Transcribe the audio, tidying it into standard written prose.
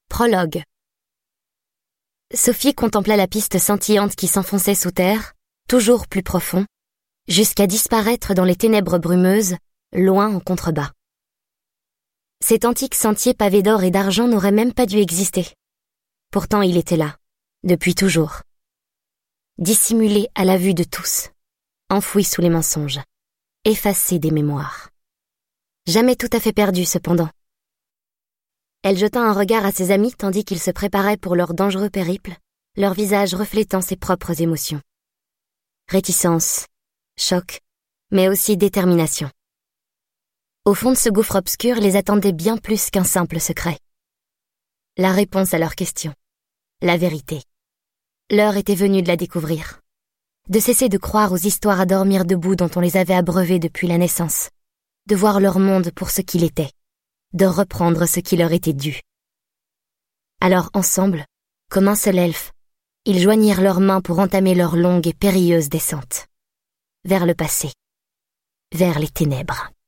Prologue. Sophie contempla la piste scintillante qui s'enfonçait sous terre, toujours plus profond, jusqu'à disparaître dans les ténèbres brumeuses, loin en contrebas. Cet antique sentier pavé d'or et d'argent n'aurait même pas dû exister. Pourtant il était là, depuis toujours. Dissimulé à la vue de tous, enfoui sous les mensonges, effacé des mémoires. Jamais tout à fait perdu cependant. Elle jeta un regard à ses amis tandis qu'ils se préparaient pour leur dangereux périple, leur visage reflétant ses propres émotions. Réticence, choc, mais aussi détermination. Au fond de ce gouffre obscur les attendait bien plus qu'un simple secret. La réponse à leurs questions, la vérité. L'heure était venue de la découvrir, de cesser de croire aux histoires à dormir debout dont on les avait abreuvées depuis la naissance, de voir leur monde pour ce qu'il était, de reprendre ce qui leur était dû. Alors ensemble, comme un seul elfe, ils joignirent leurs mains pour entamer leur longue et périlleuse descente. Vers le passé. Vers les ténèbres.